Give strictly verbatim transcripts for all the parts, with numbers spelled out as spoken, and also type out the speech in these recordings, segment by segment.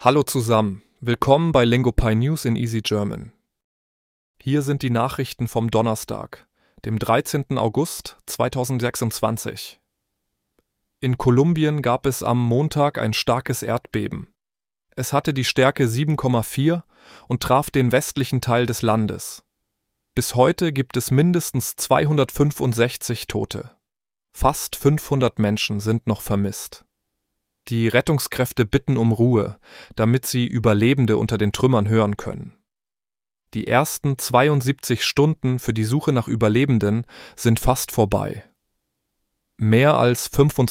Hallo zusammen, willkommen bei Lingopie News in Easy German. Hier sind die Nachrichten vom Donnerstag, dem dreizehnten August zweitausendsechsundzwanzig. In Kolumbien gab es am Montag ein starkes Erdbeben. Es hatte die Stärke sieben Komma vier und traf den westlichen Teil des Landes. Bis heute gibt es mindestens zweihundertfünfundsechzig Tote. Fast fünfhundert Menschen sind noch vermisst. Die Rettungskräfte bitten um Ruhe, damit sie Überlebende unter den Trümmern hören können. Die ersten zweiundsiebzig Stunden für die Suche nach Überlebenden sind fast vorbei. Mehr als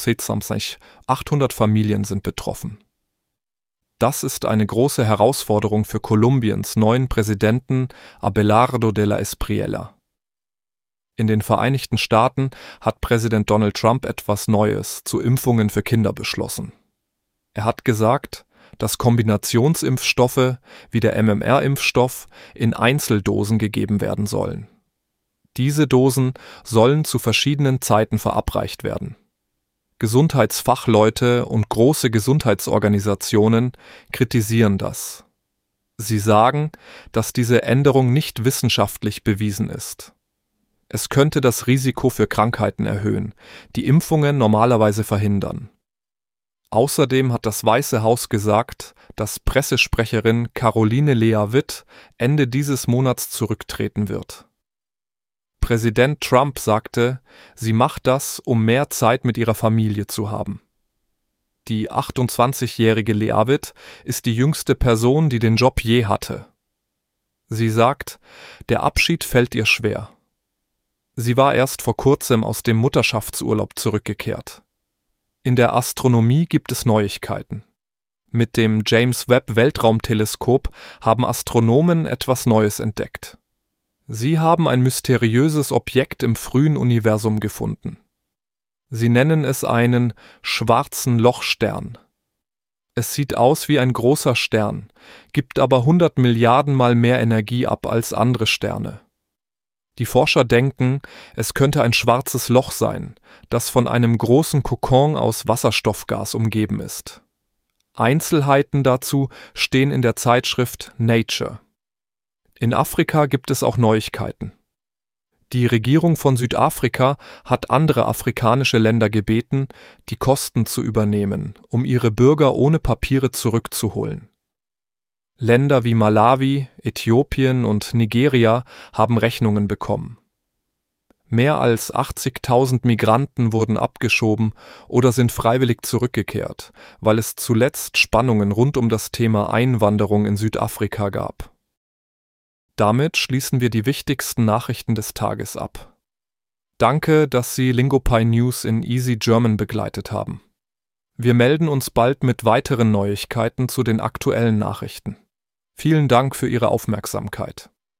achthundert Familien sind betroffen. Das ist eine große Herausforderung für Kolumbiens neuen Präsidenten Abelardo de la Espriella. In den Vereinigten Staaten hat Präsident Donald Trump etwas Neues zu Impfungen für Kinder beschlossen. Er hat gesagt, dass Kombinationsimpfstoffe wie der M M R-Impfstoff in Einzeldosen gegeben werden sollen. Diese Dosen sollen zu verschiedenen Zeiten verabreicht werden. Gesundheitsfachleute und große Gesundheitsorganisationen kritisieren das. Sie sagen, dass diese Änderung nicht wissenschaftlich bewiesen ist. Es könnte das Risiko für Krankheiten erhöhen, die Impfungen normalerweise verhindern. Außerdem hat das Weiße Haus gesagt, dass Pressesprecherin Caroline Leavitt Ende dieses Monats zurücktreten wird. Präsident Trump sagte, sie macht das, um mehr Zeit mit ihrer Familie zu haben. Die achtundzwanzigjährige Leavitt ist die jüngste Person, die den Job je hatte. Sie sagt, der Abschied fällt ihr schwer. Sie war erst vor kurzem aus dem Mutterschaftsurlaub zurückgekehrt. In der Astronomie gibt es Neuigkeiten. Mit dem James-Webb-Weltraumteleskop haben Astronomen etwas Neues entdeckt. Sie haben ein mysteriöses Objekt im frühen Universum gefunden. Sie nennen es einen schwarzen Lochstern. Es sieht aus wie ein großer Stern, gibt aber hundert Milliarden Mal mehr Energie ab als andere Sterne. Die Forscher denken, es könnte ein schwarzes Loch sein, das von einem großen Kokon aus Wasserstoffgas umgeben ist. Einzelheiten dazu stehen in der Zeitschrift Nature. In Afrika gibt es auch Neuigkeiten. Die Regierung von Südafrika hat andere afrikanische Länder gebeten, die Kosten zu übernehmen, um ihre Bürger ohne Papiere zurückzuholen. Länder wie Malawi, Äthiopien und Nigeria haben Rechnungen bekommen. Mehr als achtzigtausend Migranten wurden abgeschoben oder sind freiwillig zurückgekehrt, weil es zuletzt Spannungen rund um das Thema Einwanderung in Südafrika gab. Damit schließen wir die wichtigsten Nachrichten des Tages ab. Danke, dass Sie Lingopie News in Easy German begleitet haben. Wir melden uns bald mit weiteren Neuigkeiten zu den aktuellen Nachrichten. Vielen Dank für Ihre Aufmerksamkeit.